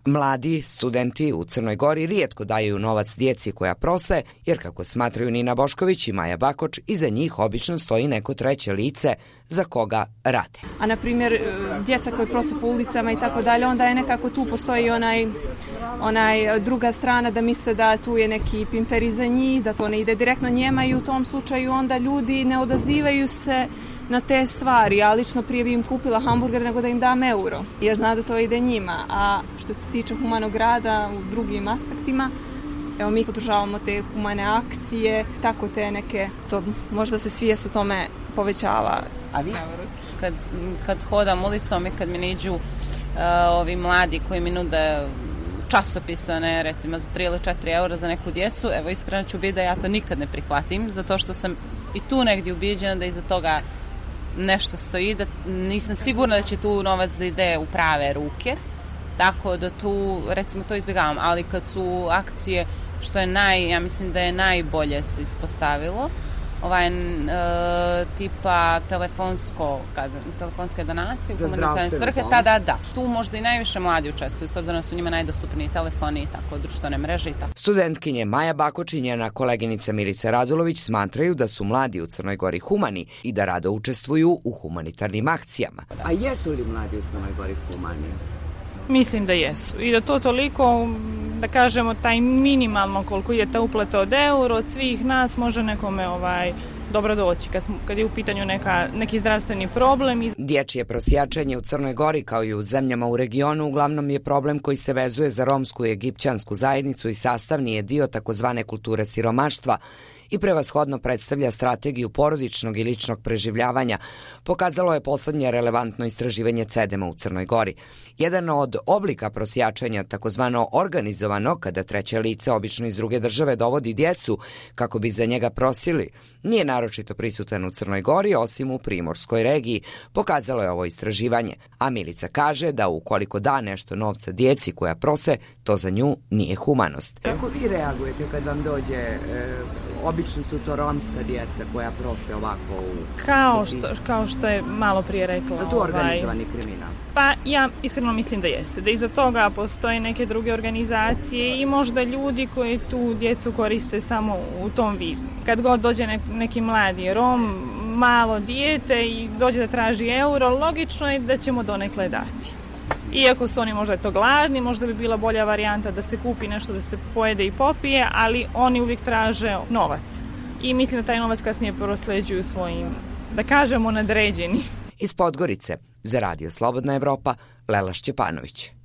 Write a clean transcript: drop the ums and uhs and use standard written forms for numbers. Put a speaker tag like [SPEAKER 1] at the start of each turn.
[SPEAKER 1] Mladi studenti u Crnoj Gori rijetko daju novac djeci koja prose, jer kako smatraju Nina Bošković i Maja Bakoč, iza njih obično stoji neko treće lice za koga rade.
[SPEAKER 2] A na primjer, djeca koji prose po ulicama i tako dalje, onda je nekako tu postoji onaj druga strana da misle da tu je neki pimper iza njih, da to ne ide direktno njema i u tom slučaju onda ljudi ne odazivaju se na te stvari. Ja lično prije bi im kupila hamburger nego da im dam euro, jer zna da to ide njima. A što se tiče humanog rada u drugim aspektima, evo mi podržavamo te humane akcije, tako te neke, to možda se svijest o tome povećava.
[SPEAKER 1] A vi?
[SPEAKER 3] Kad hodam ulicom i kad mi niđu ovi mladi koji mi nude časopisane, recimo za 3 ili 4 eura za neku djecu, evo iskreno ću biti da ja to nikad ne prihvatim, zato što sam i tu negdje ubijeđena da iza toga nešto stoji, da nisam sigurna da će tu novac da ide u prave ruke, tako da tu recimo to izbjegavam, ali kad su akcije što je ja mislim da je najbolje se ispostavilo, tipa telefonske donacije u humanitarne svrhe, da. Tu možda i najviše mladi učestvuju, s obzirom da su njima najdostupniji telefoni i tako, društvene mreže i tako.
[SPEAKER 1] Studentkinje Maja Bakoč i njena koleginica Milica Radulović smatraju da su mladi u Crnoj Gori humani i da rado učestvuju u humanitarnim akcijama.
[SPEAKER 4] A jesu li mladi u Crnoj Gori humani?
[SPEAKER 5] Mislim da jesu i da to toliko, da kažemo, taj minimalno koliko je ta uplata od euro od svih nas može nekome dobro doći kad je u pitanju neki zdravstveni problem.
[SPEAKER 1] Dječje prosjačenje u Crnoj Gori kao i u zemljama u regionu uglavnom je problem koji se vezuje za romsku i egipćansku zajednicu i sastavni je dio takozvane kulture siromaštva i prevashodno predstavlja strategiju porodičnog i ličnog preživljavanja, pokazalo je poslednje relevantno istraživanje CEDEM-a u Crnoj Gori. Jedan od oblika prosjačenja, takozvano organizovano, kada treće lice, obično iz druge države, dovodi djecu kako bi za njega prosili, nije naročito prisutan u Crnoj Gori, osim u primorskoj regiji, pokazalo je ovo istraživanje. A Milica kaže da ukoliko da nešto novca djeci koja prose, to za nju nije humanost.
[SPEAKER 4] Kako vi reagujete kad vam dođe, obično su to romska djeca koja prose ovako
[SPEAKER 5] Kao što je malo prije rekla.
[SPEAKER 4] Da to organizovani kriminal?
[SPEAKER 5] Pa ja iskreno mislim da jeste. Da iza toga postoje neke druge organizacije i možda ljudi koji tu djecu koriste samo u tom vidu. Kad god dođe neki mladi Rom, malo dijete i dođe da traži euro, logično je da ćemo donekle dati. Iako su oni možda to gladni, možda bi bila bolja varijanta da se kupi nešto da se pojede i popije, ali oni uvijek traže novac. I mislim da taj novac kasnije prosleđuju svojim, da kažemo, nadređeni.
[SPEAKER 1] Iz Podgorice, za Radio Slobodna Evropa, Lela Šćepanović.